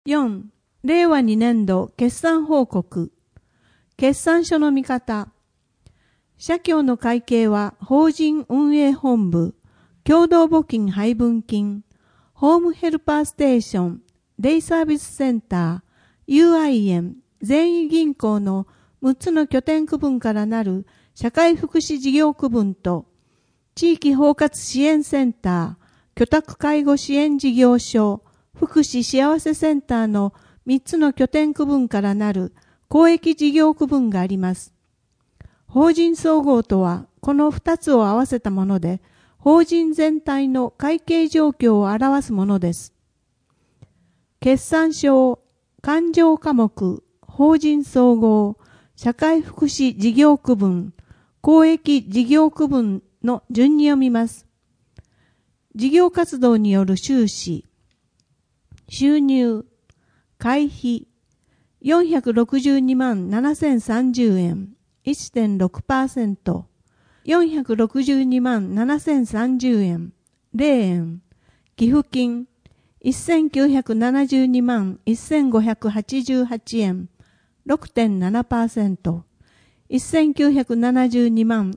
4. 令和2年度決算報告。決算書の見方。社協の会計は法人運営本部、共同募金配分金、ホームヘルパーステーション、デイサービスセンター、UIN、全員銀行の6つの拠点区分からなる社会福祉事業区分と、地域包括支援センター、居宅介護支援事業所、福祉幸せセンターの3つの拠点区分からなる公益事業区分があります。法人総合とはこの2つを合わせたもので、法人全体の会計状況を表すものです。決算書、勘定科目、法人総合、社会福祉事業区分、公益事業区分の順に読みます。事業活動による収支、収入、会費、462万7030円、1.6%、462万7030円、0円、寄付金、1972万1588円、6.7%、1972万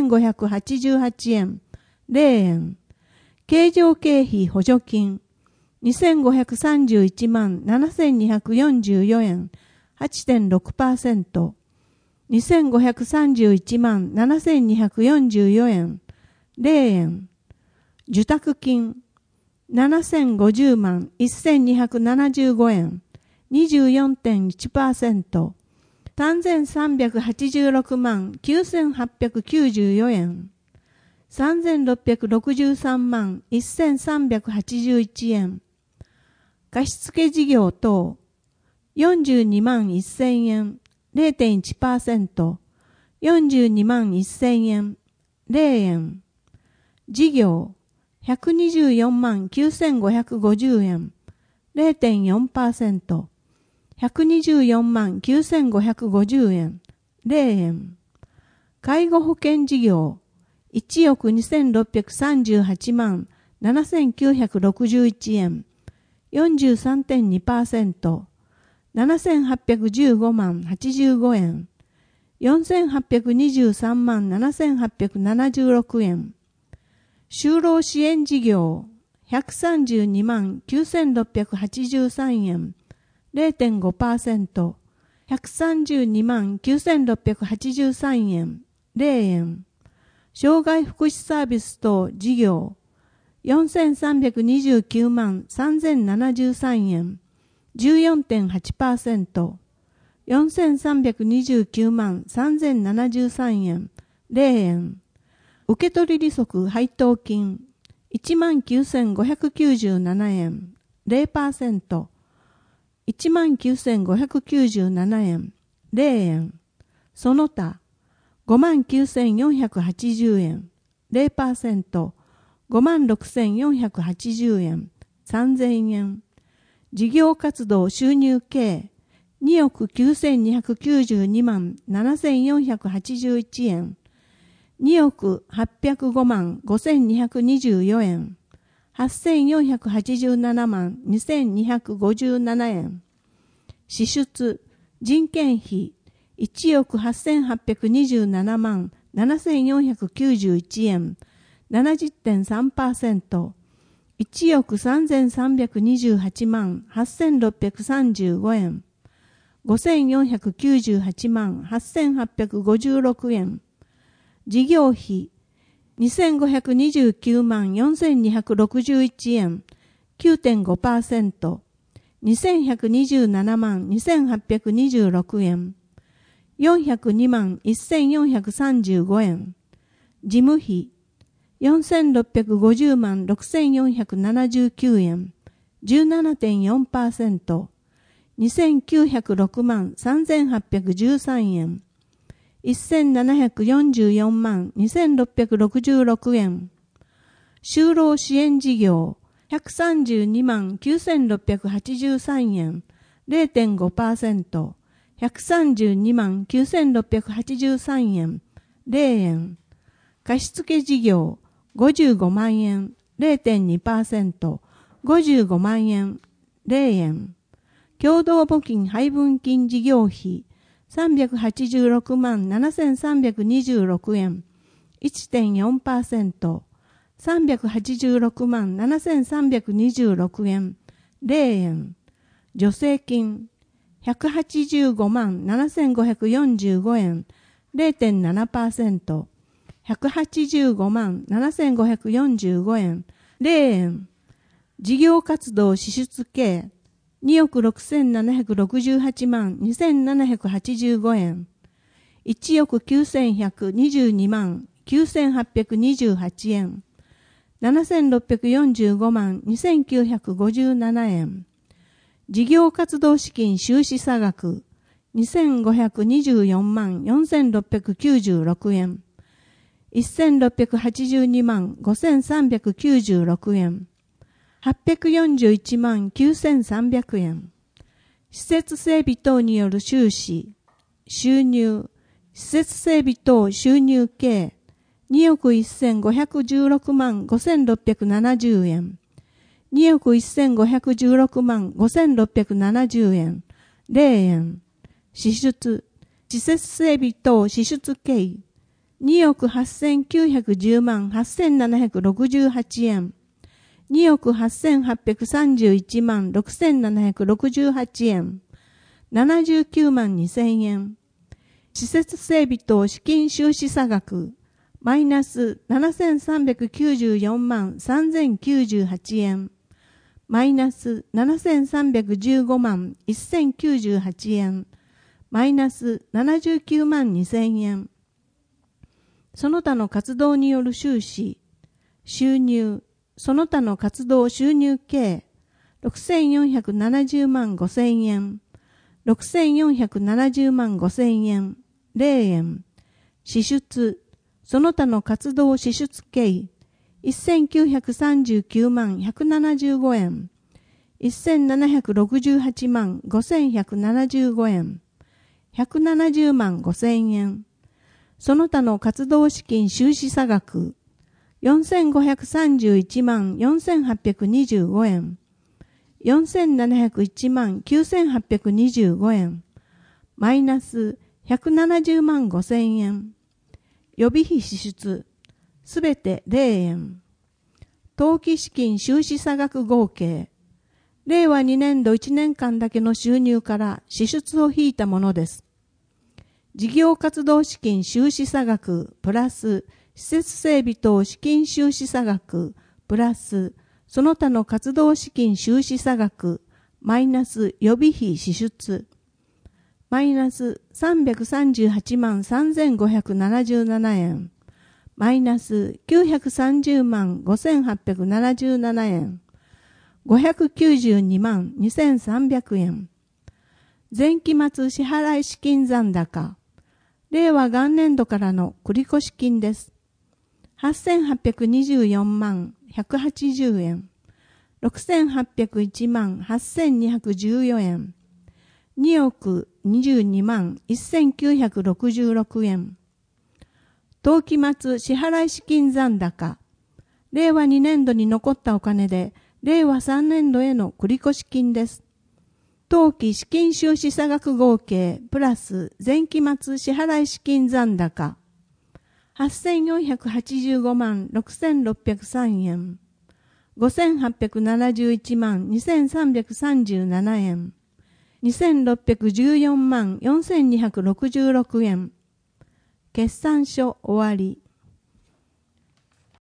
1588円、0円、経常経費補助金、2531万7244円、8.6%、2531万7244円、0円、受託金、7050万1275円、24.1%、3386万9894円、3663万1381円、貸付事業等、42万1000円、0.1%、42万1000円、0円、事業、124万9550円、0.4%、124万9550円、0円、介護保険事業、1億2638万7961円、43.2%、7815万85円、4823万7876円、就労支援事業、132万9683円、0.5%、132万9683円、0円、障害福祉サービス等事業、4329万3073円、14.8%、4329万3073円、0円、受取利息配当金、19,597円、0%、19,597円、0円、その他、59,480円、0%、56,480円、3000円、事業活動収入計、2億9292万7481円、2億805万5224円、8487万2257円、支出、人件費、1億8827万7491円、70.3%、1億3328万8635円、5498万8856円、事業費、2529万4261円、9.5%、2127万2826円、402万1435円、事務費、4650万6479円、17.4%、2906万3813円、1744万2666円、就労支援事業、132万9683円、0.5%、132万9683円、0円、貸付事業、55万円、0.2%、55万円、0円、 共同募金配分金事業費386万7326円 1.4%、386万7326円0円、助成金185万7545円 0.7%、185万7545円0円、事業活動支出計2億6768万2785円、1億9122万9828円、7645万2957円、事業活動資金収支差額2524万4696円、1682万5396円、841万9300円、施設整備等による収支、収入、施設整備等収入計2億1516万5670円、2億1516万5670円、0円、支出、施設整備等支出計2億8910万8768円、2億8831万6768円、79万2000円、施設整備等資金収支差額、マイナス7394万3098円、マイナス7315万1098円、マイナス79万2000円。その他の活動による収支、収入、その他の活動収入計6470万5000円、6470万5000円、0円、支出、その他の活動支出計1939万175円、1768万5175円、170万5000円、その他の活動資金収支差額4531万4825円、4701万9825円、マイナス170万5000円、予備費支出、すべて0円、当期資金収支差額合計、令和2年度1年間だけの収入から支出を引いたものです。事業活動資金収支差額プラス施設整備等資金収支差額プラスその他の活動資金収支差額マイナス予備費支出マイナス338万3577円マイナス930万5877円592万2300円前期末支払い資金残高令和元年度からの繰越金です。8824万180円、6801万8214円、2億22万1966円。当期末支払い資金残高、令和2年度に残ったお金で、令和3年度への繰越金です。当期資金収支差額合計プラス前期末支払い資金残高8485万6603円5871万2337円2614万4266円決算書終わり